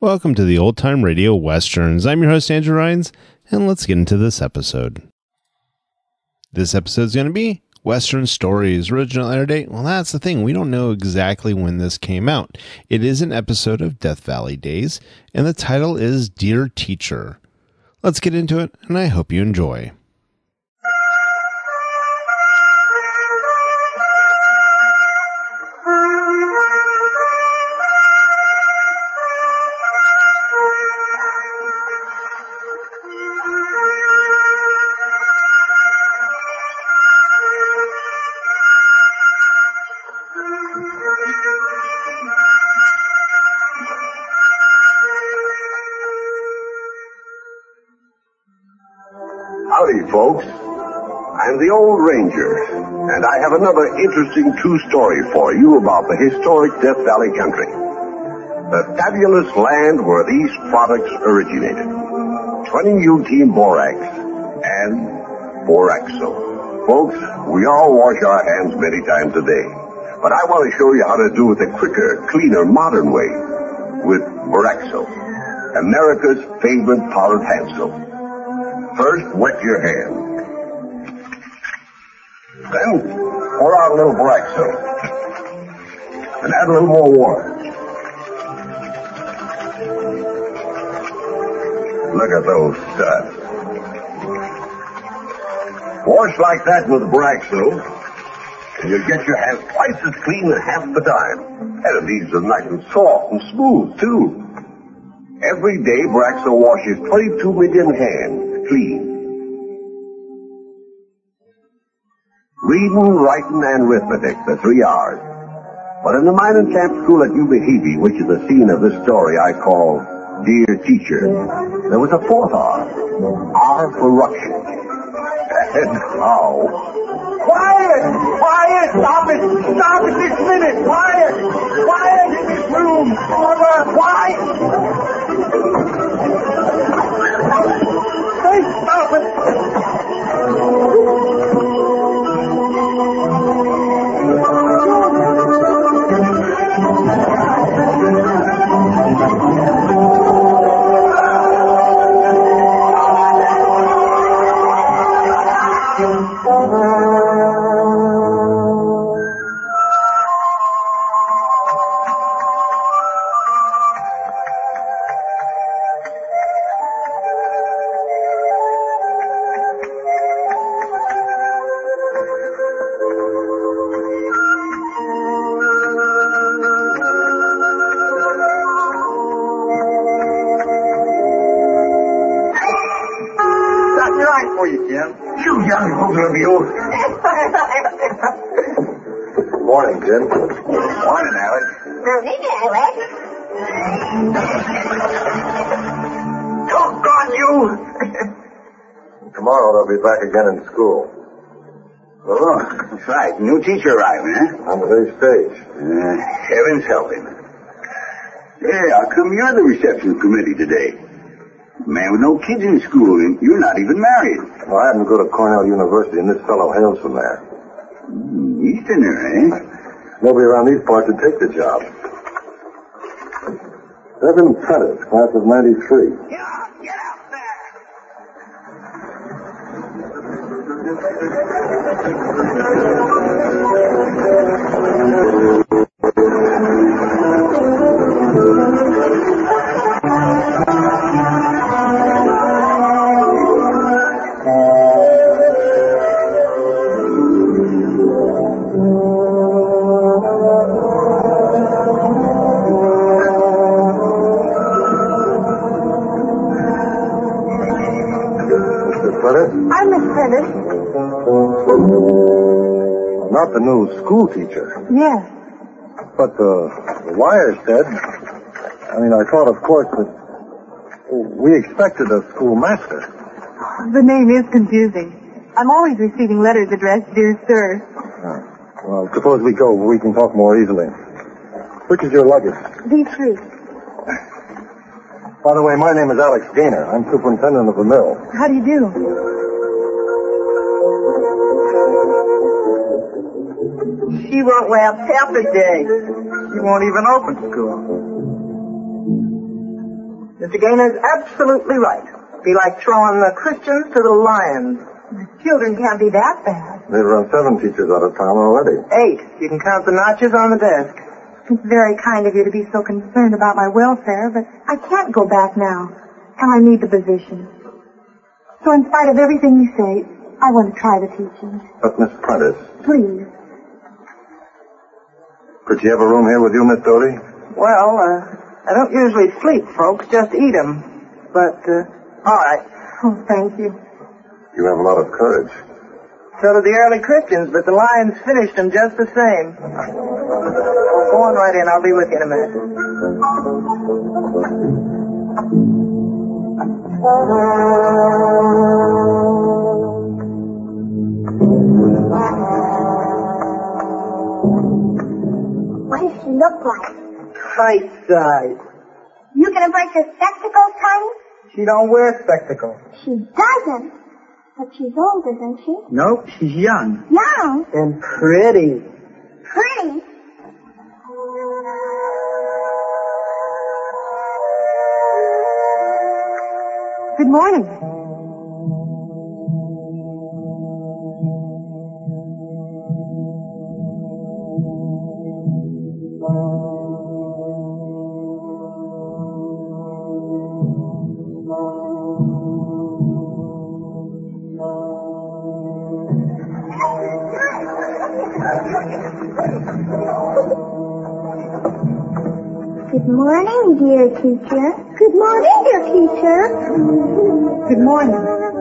Welcome to the Old Time Radio Westerns. I'm your host, Andrew Rhynes, and let's get into this episode. This episode is going to be Western Stories. Original air date? Well, that's the thing. We don't know exactly when this came out. It is an episode of Death Valley Days, and the title is Dear Teacher. Let's get into it, and I hope you enjoy. Howdy, folks. I'm the Old Ranger, and I have another interesting true story for you about the historic Death Valley country. The fabulous land where these products originated. 20U Team Borax and Boraxo. Folks, we all wash our hands many times a day, but I want to show you how to do it the quicker, cleaner, modern way with Boraxo, America's favorite powdered hand soap. First, wet your hand. Then, pour out a little Boraxo. And add a little more water. Look at those studs. Wash like that with Boraxo, and you'll get your hands twice as clean in half the time. And these are nice and soft and smooth, too. Every day, Boraxo washes 22 million hands clean. Reading, writing, and arithmetic, the 3 R's. But in the mining camp school at Ubehebe, which is the scene of this story I call Dear Teacher, there was a 4th R. R for ruction. And how? Quiet! Quiet! Stop it! Stop it this minute! Quiet! Quiet in this room! Quiet! Stop it! Morning, Jim. Morning, Alex. Morning, Alex. Doggone you! Tomorrow they'll be back again in school. Oh, that's right. New teacher arriving, eh? On the very stage. Heavens help him. Hey, how come you're the reception committee today? Man with no kids in school, and you're not even married. Well, I happen to go to Cornell University, and this fellow hails from there. Easterner, eh? Nobody around these parts would take the job. Evan Pettis, class of 93. Get out there! I'm Miss Pettis. Not the new school teacher. Yes. But the wire said, I thought, of course, that we expected a schoolmaster. The name is confusing. I'm always receiving letters addressed Dear Sir. Well, suppose we go where we can talk more easily. Which is your luggage? These 3. By the way, my name is Alex Gaynor. I'm superintendent of the mill. How do you do? She won't laugh half a day. She won't even open school. Mr. Gaynor's absolutely right. Be like throwing the Christians to the lions. The children can't be that bad. They've run 7 teachers out of town already. 8. You can count the notches on the desk. It's very kind of you to be so concerned about my welfare, but I can't go back now. And I need the position. So in spite of everything you say, I want to try the teaching. But, Miss Prentice, Please. could you have a room here with you, Miss Doty? Well, I don't usually sleep, folks, just eat 'em. But, all right. Oh, thank you. You have a lot of courage. So did the early Christians, but the lions finished them just the same. Go on right in. I'll be with you in a minute. What does she look like? Nice size. You gonna break her spectacles, Tiny? She don't wear spectacles. She doesn't. But she's old, isn't she? Nope, she's young. Young? And pretty. Pretty? Good morning. Good morning, dear teacher. Good morning, dear teacher. Good morning.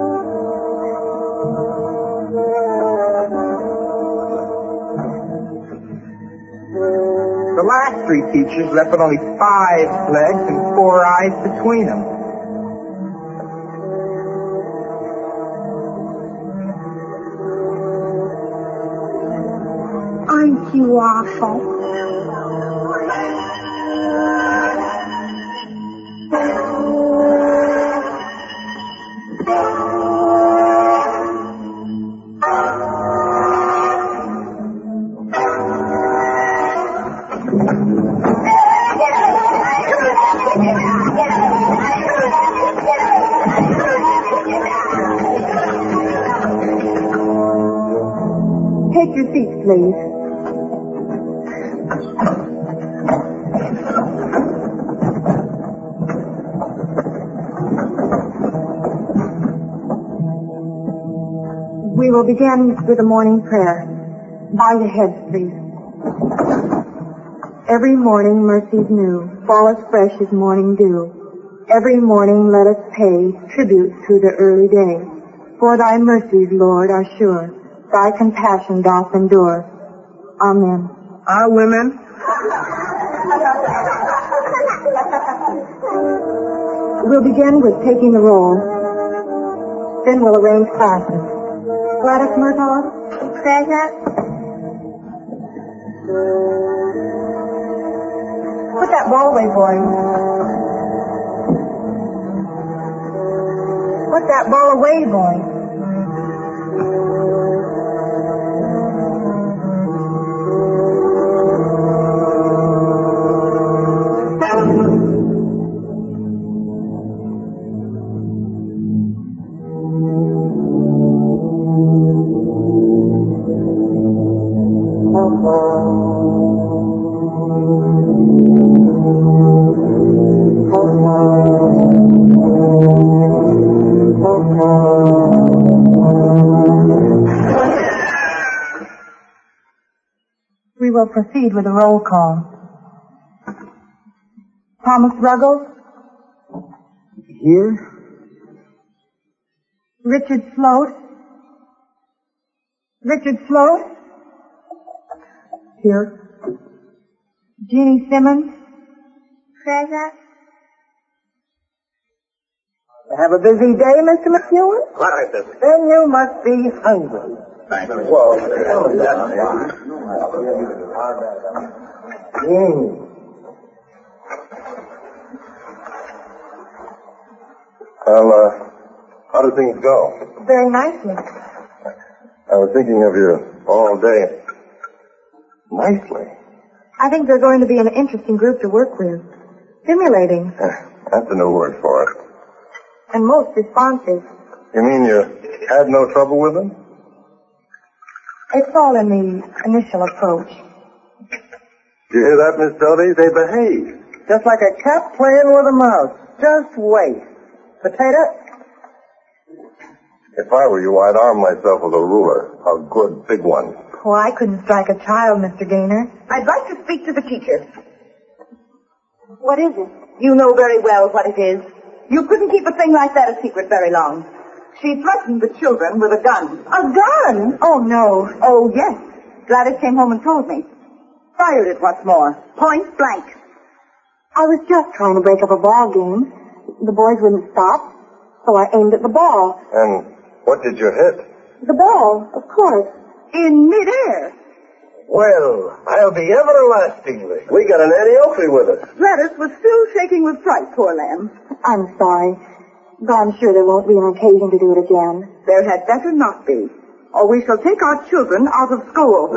The last 3 teachers left with only 5 legs and 4 eyes between them. Aren't you awful? Take your seats, please. We will begin with a morning prayer. Bow your heads, please. Every morning mercies new, fall as fresh as morning dew. Every morning let us pay tribute to the early day. For thy mercies, Lord, are sure. Thy compassion doth endure. Amen. Our women. We'll begin with taking the roll. Then we'll arrange classes. Gladys Murtaugh? Present. Put that ball away, boy. Put that ball away, boy. We will proceed with a roll call. Thomas Ruggles? Here? Richard Sloat? Richard Sloat? Here. Jeannie Simmons? Present. Have a busy day, Mr. McEwen? Very busy. Then you must be hungry. Thank you. Well, how do things go? Very nicely. I was thinking of you all day. Nicely. I think they're going to be an interesting group to work with. Stimulating. That's a new word for it. And most responsive. You mean you had no trouble with them? It's all in the initial approach. Did you hear that, Miss Doty? They behave. Just like a cat playing with a mouse. Just wait. Potato? If I were you, I'd arm myself with a ruler. A good big one. Oh, I couldn't strike a child, Mr. Gaynor. I'd like to speak to the teacher. What is it? You know very well what it is. You couldn't keep a thing like that a secret very long. She threatened the children with a gun. A gun? Oh, no. Oh, yes. Gladys came home and told me. Fired it, what's more. Point blank. I was just trying to break up a ball game. The boys wouldn't stop, so I aimed at the ball. And what did you hit? The ball, of course. In midair. Well, I'll be everlastingly. We got an Annie Oakley with us. Gladys was still shaking with fright, poor lamb. I'm sorry, but I'm sure there won't be an occasion to do it again. There had better not be, or we shall take our children out of school.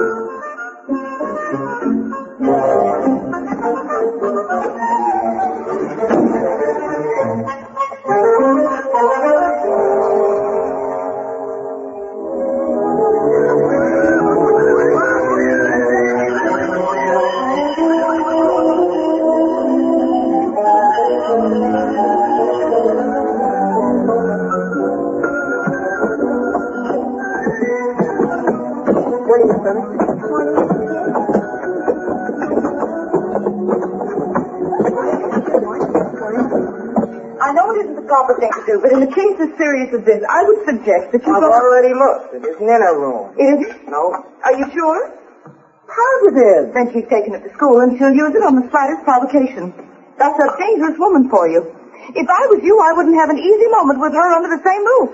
I know it isn't the proper thing to do, but in a case as serious as this, I would suggest that you I've already looked. It isn't in her room. It isn't? No. Are you sure? Positive. Then she's taken it to school and she'll use it on the slightest provocation. That's a dangerous woman for you. If I was you, I wouldn't have an easy moment with her under the same roof.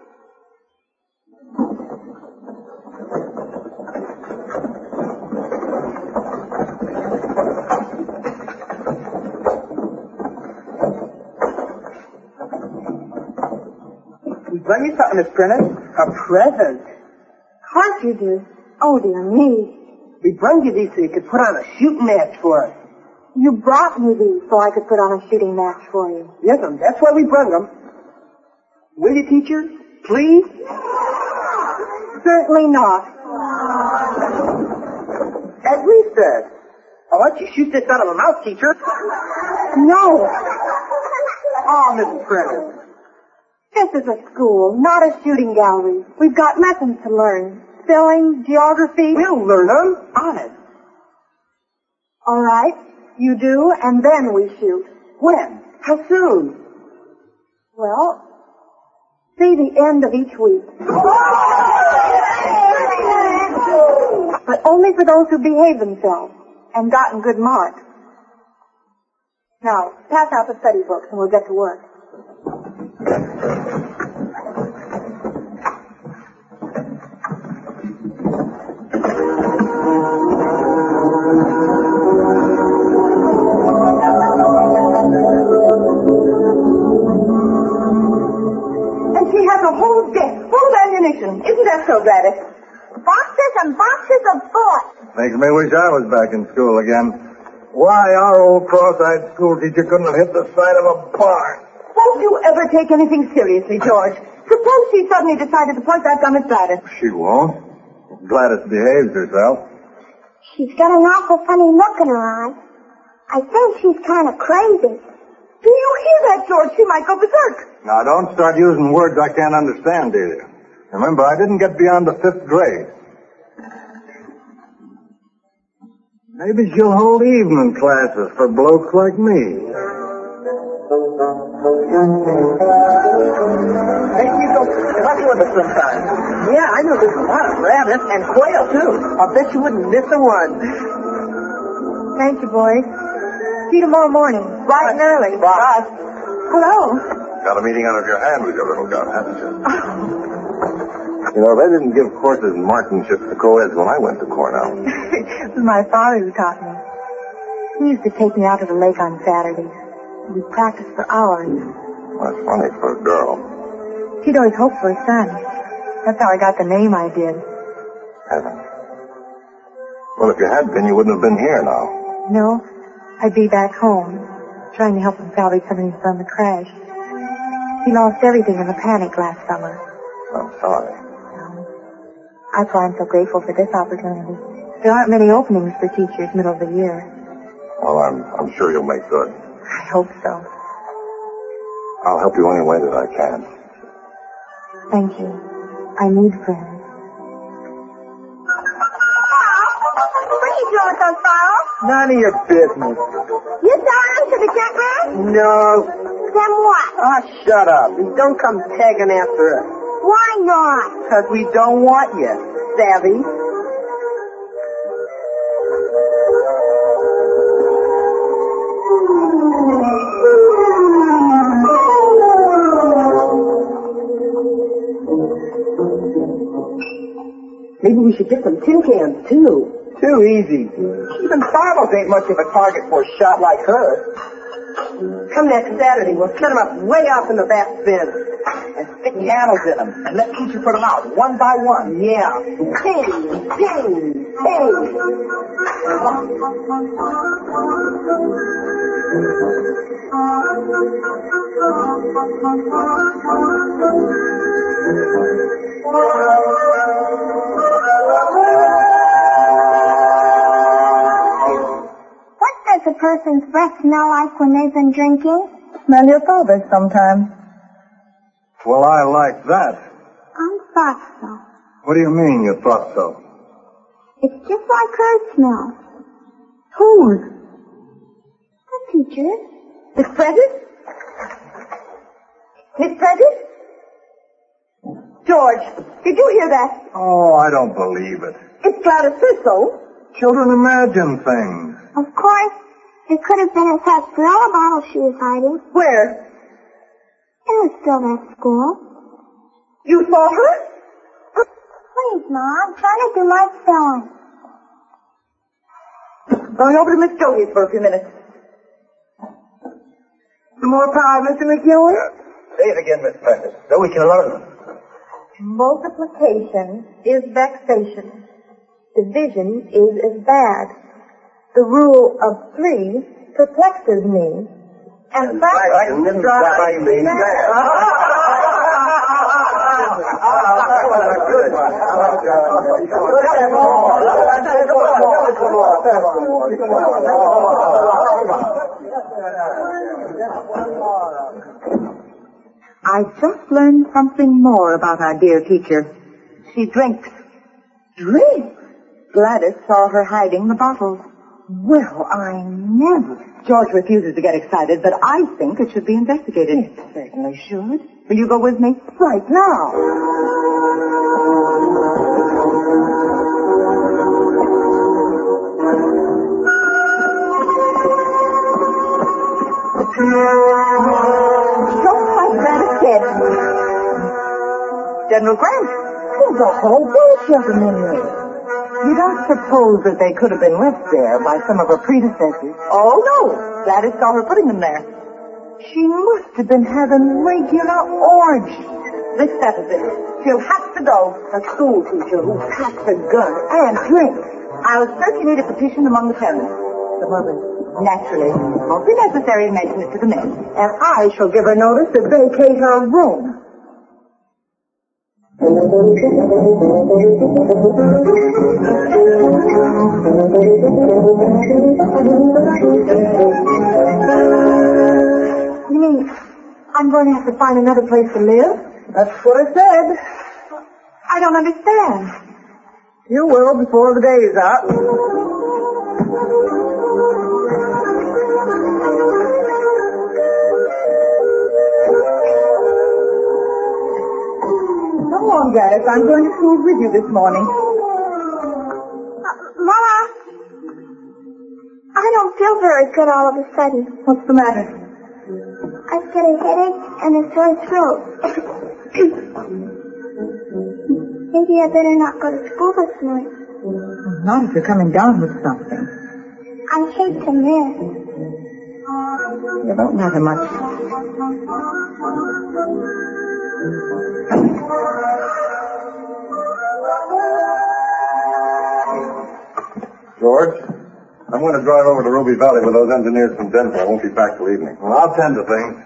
We bring you something, Miss Prentice. A present. Of course you do. Oh, dear me. We bring you these so you could put on a shooting match for us. You brought me these so I could put on a shooting match for you. Yes, and that's why we bring them. Will you, teacher? Please? Certainly not. At recess. I'll let you shoot this out of her mouth, teacher. No. Oh, Miss Prentice. This is a school, not a shooting gallery. We've got lessons to learn. Spelling, geography. We'll learn them. Honest. All right. You do, and then we shoot. When? How soon? Well, see the end of each week. But only for those who behave themselves and gotten good marks. Now, pass out the study books and we'll get to work. And she has a whole desk full of ammunition. Isn't that so, Gladys? Boxes and boxes of bullets. Makes me wish I was back in school again. Why, our old cross-eyed school teacher couldn't have hit the side of a barn. Won't you ever take anything seriously, George? Suppose she suddenly decided to point that gun at Gladys. She won't. Gladys behaves herself. She's got an awful funny look in her eye. I think she's kind of crazy. Do you hear that, George? She might go berserk. Now, don't start using words I can't understand, dear. Remember, I didn't get beyond the 5th grade. Maybe she'll hold evening classes for blokes like me. Hey, you go hunt with us sometime. Yeah, I know there's a lot of rabbits and quail, too. I'll bet you wouldn't miss a one. Thank you, boys. See you tomorrow morning, bright and early. Bye. Hello. Got a meeting out of your hand with your little gun, haven't you? You know, they didn't give courses in marksmanship to co-eds when I went to Cornell. It was my father who taught me. He used to take me out to the lake on Saturdays. We practiced for hours. That's funny for a girl. He'd always hoped for a son. That's how I got the name I did. Heaven. Well, if you had been, you wouldn't have been here now. No, I'd be back home, trying to help him salvage something from the crash. He lost everything in the panic last summer. I'm sorry. That's why I'm so grateful for this opportunity. There aren't many openings for teachers middle of the year. Well, I'm sure you'll make good. I hope so. I'll help you any way that I can. Thank you. I need friends. What are you doing with those files? None of your business. You selling them to the junk man? No. Then what? Ah, shut up. Don't come tagging after us. Why not? Because we don't want you, savvy. Maybe we should get some tin cans, too. Too easy. Even Bibles ain't much of a target for a shot like her. Come next Saturday, we'll set them up way off in the back bin. And stick candles in them. And let teacher put them out, one by one. Yeah. Ping, ping, ping. What does a person's breath smell like when they've been drinking? Smell your father sometime. Well, I like that. I thought so. What do you mean you thought so? It's just like her smell. Whose? The teacher. Miss Prentice? Miss Prentice? George, did you hear that? Oh, I don't believe it. It's Gladys Thistle. Children imagine things. Of course, it could have been a sarsaparilla bottle she was hiding. Where? It was still at school. You saw her? Please, Ma, I'm trying to do my sewing. Going over to Miss Jody's for a few minutes. Some more power, Mr. McEwen? Say it again, Miss Prentice, so we can learn. Multiplication is vexation. Division is as bad. The rule of 3 perplexes me. And fractions drive me mad. I just learned something more about our dear teacher. She drinks. Drink? Gladys saw her hiding the bottles. Well, I never. George refuses to get excited, but I think it should be investigated. It certainly should. Will you go with me? Right now. Don't like that a kid. General Grant. There's a whole bunch of them in there. You don't suppose that they could have been left there by some of her predecessors? Oh, no. Gladys saw her putting them there. She must have been having regular orgies. This settles it. She'll have to go. A school teacher who packs a gun and drinks. I'll circulate a petition among the parents. The mother. Naturally. It won't be necessary to mention it to the men. And I shall give her notice to vacate her room. You mean I'm going to have to find another place to live? That's what I said. I don't understand. You will before the day is out. Come on, Gladys. I'm going to school with you this morning. Mama, I don't feel very good all of a sudden. What's the matter? I've got a headache and a sore throat. Maybe I better not go to school this morning. Not if you're coming down with something. I hate to miss. It don't matter much. George, I'm going to drive over to Ruby Valley with those engineers from Denver. I won't be back till evening. Well, I'll tend to things.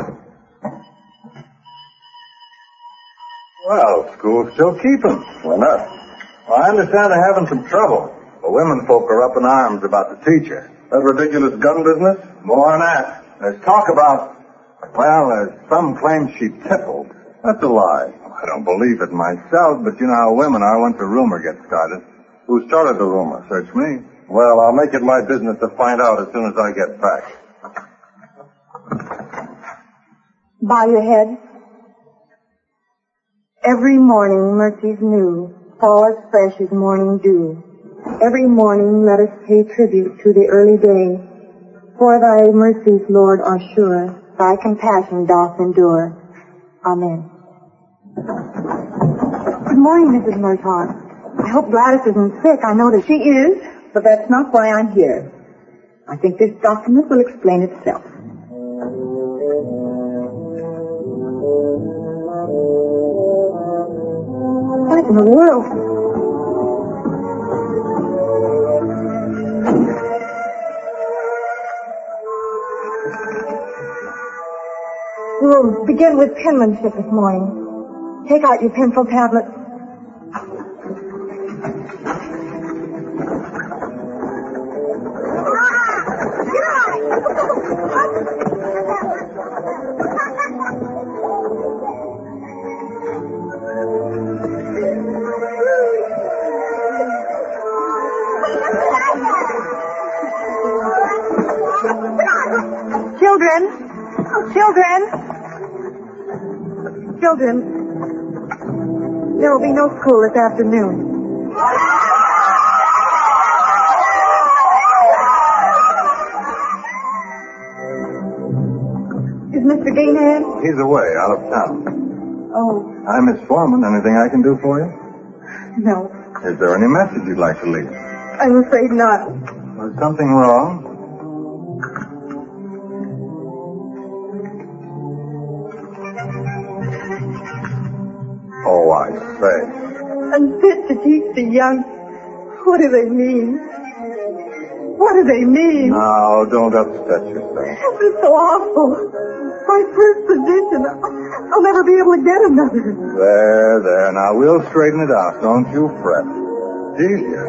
Well, school's still keeping. Why not? Well, I understand they're having some trouble. The women folk are up in arms about the teacher. That ridiculous gun business? More than that. There's talk about, well, there's some claim she tippled. That's a lie. I don't believe it myself, but you know how women are once a rumor gets started. Who started the rumor? Search me. Well, I'll make it my business to find out as soon as I get back. Bow your head. Every morning mercies new, fall as fresh as morning dew. Every morning let us pay tribute to the early day. For thy mercies, Lord, are sure, thy compassion doth endure. Amen. Good morning, Mrs. Murtaugh. I hope Gladys isn't sick. I know that she is, but that's not why I'm here. I think this document will explain itself. What in the world? We'll begin with penmanship this morning. Take out your pencil tablets. Children, there will be no school this afternoon. Is Mr. Gainhead? He's away, out of town. Oh, I'm Miss Foreman. Anything I can do for you? no. Is there any message you'd like to leave? I'm afraid not. Was something wrong? Oh, I say. Unfit to teach the young. What do they mean? What do they mean? Now, don't upset yourself. This is so awful. My first position. I'll never be able to get another. There. Now, we'll straighten it out. Don't you fret. Delia.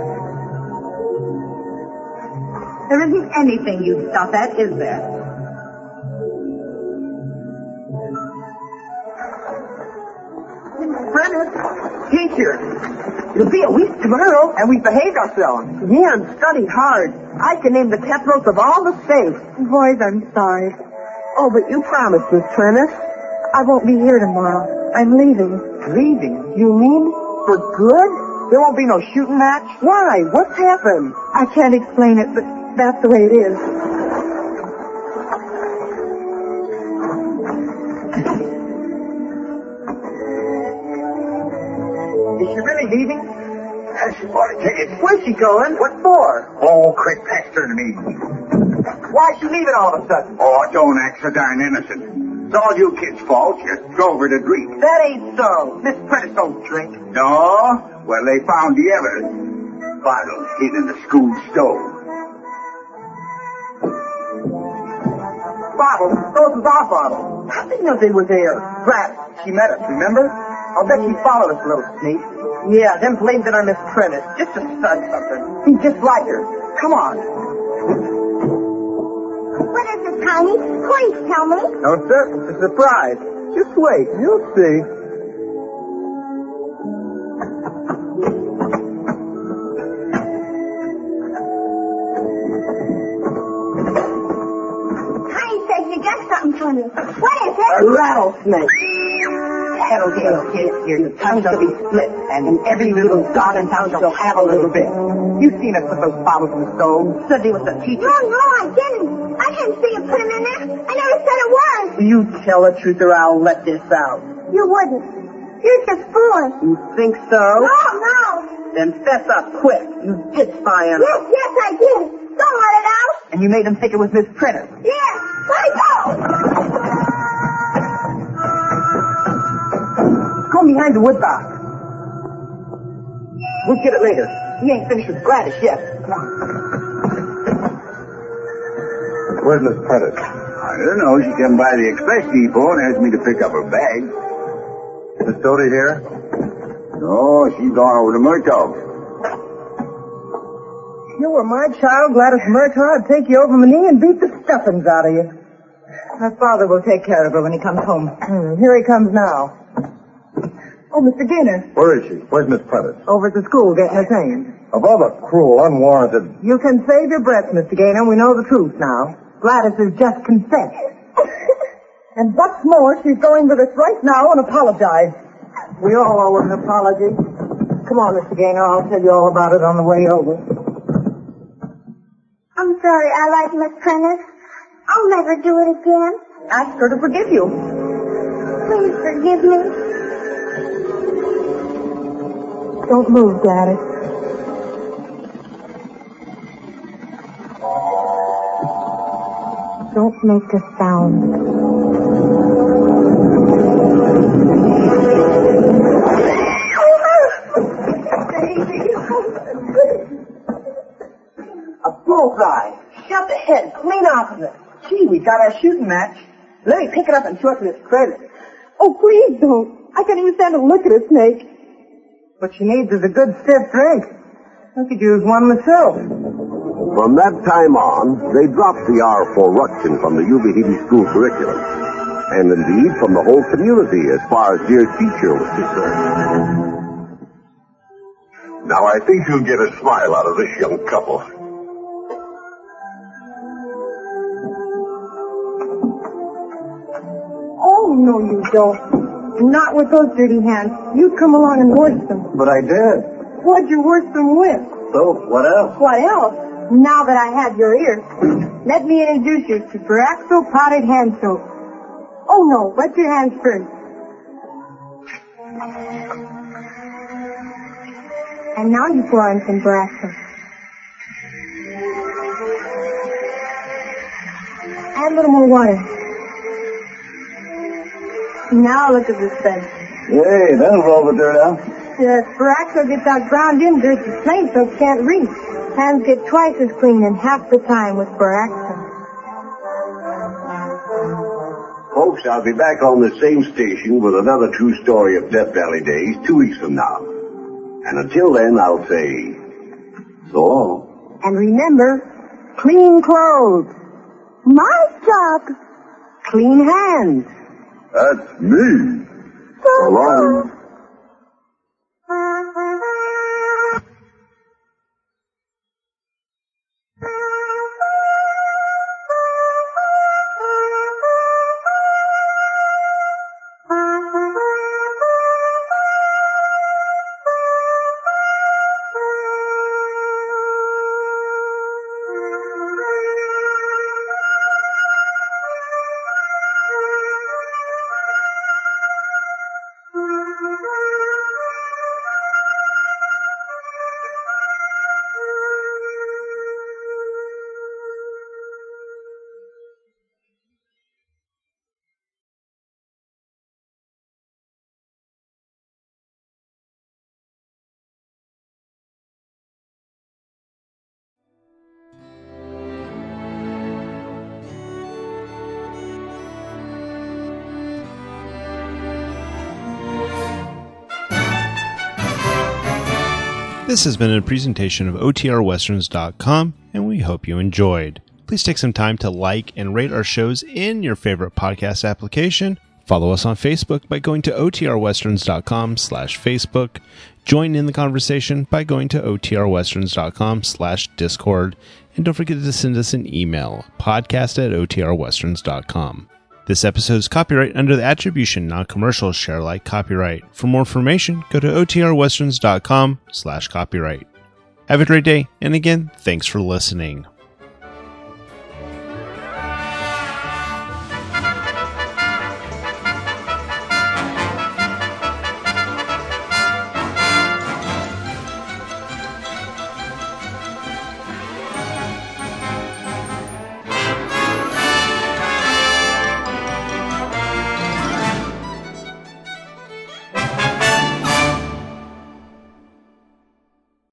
There isn't anything you'd stop at, is there? Prentice, teacher, it'll be a week tomorrow, and we behaved ourselves. Yeah, and studied hard. I can name the capitals of all the states. Boys, I'm sorry. Oh, but you promised, Miss Prentice. I won't be here tomorrow. I'm leaving. Leaving? You mean for good? There won't be no shooting match? Why? What's happened? I can't explain it, but that's the way it is. Is she really leaving? Yes, you bought a ticket. Where's she going? What for? Oh, quit pestering me. Why's she leaving all of a sudden? Oh, don't act so darn innocent. It's all you kids' fault. You drove her to drink. That ain't so. Miss Prentice don't drink. No? Well, they found the evidence. Bottles hid in the school stove. Bottles? Those was our bottles. How did you know they were there? Perhaps she met us, remember? I'll bet she followed us, little sneak. Yeah, then blamed it on Miss Prentice. Just to start something. He's just like her. Come on. What is it, Tiny? Please tell me. No, sir. It's a surprise. Just wait. You'll see. Tiny says you got something for me. What is it? A rattlesnake. Tattletale kid, your tongue shall be split, and in every little dog in town shall have a little bit. You've seen us put those bottles in the stove. Said he was a teacher. No, I didn't. I didn't see you put him in there. I never said it was. You tell the truth or I'll let this out. You wouldn't. You're just fooling. You think so? No. Then fess up quick. You did spy on us. Yes, I did. Don't let it out. And you made him think it was Miss Prentice. Yes. Let it go. Go behind the wood box. We'll get it later. He ain't finished with Gladys yet. Come on. Where's Miss Prentice? I don't know. She came by the express depot and asked me to pick up her bag. Miss Doty here? No, she's gone over to Murtaugh. If you were my child, Gladys Murtaugh, I'd take you over my knee and beat the stuffings out of you. My father will take care of her when he comes home. Here he comes now. Oh, Mr. Gaynor. Where is she? Where's Miss Prentice? Over at the school getting her things. Of all the cruel, unwarranted... You can save your breath, Mr. Gaynor. We know the truth now. Gladys has just confessed. And what's more, she's going with us right now and apologize. We all owe her an apology. Come on, Mr. Gaynor. I'll tell you all about it on the way over. I'm sorry I like Miss Prentice. I'll never do it again. Ask her to forgive you. Please forgive me. Don't move, Gladys. Don't make a sound. A bullseye. Shut the head clean off of it. Gee, we got our shooting match. Let me pick it up and show it to Miss Credit. Oh, please don't. I can't even stand to look at a snake. What she needs is a good stiff drink. I could use one myself. From that time on, they dropped the R for Ruction from the UBT school curriculum. And indeed, from the whole community as far as dear teacher was concerned. Now I think you'll get a smile out of this young couple. Oh, no, you don't. Not with those dirty hands. You come along and wash them. But I did. What'd you wash them with? So, what else? What else? Now that I have your ear, let me introduce you to Baraxo Potted Hand Soap. Oh, no, wet your hands first. And now you pour in some Baraxo. Add a little more water. Now look at this thing. Yay, that'll roll the dirt out. The Baraxo gets out ground in dirt the plain soap can't reach. Hands get twice as clean in half the time with Baraxo. Folks, I'll be back on the same station with another true story of Death Valley days 2 weeks from now. And until then, I'll say, so long. And remember, clean clothes. My job. Clean hands. That's me. So long. This has been a presentation of OTRWesterns.com, and we hope you enjoyed. Please take some time to like and rate our shows in your favorite podcast application. Follow us on Facebook by going to OTRWesterns.com/Facebook. Join in the conversation by going to OTRWesterns.com/Discord. And don't forget to send us an email, podcast@OTRWesterns.com. This episode is copyright under the Attribution Non-Commercial Share Alike copyright. For more information, go to OTRWesterns.com/copyright. Have a great day, and again, thanks for listening.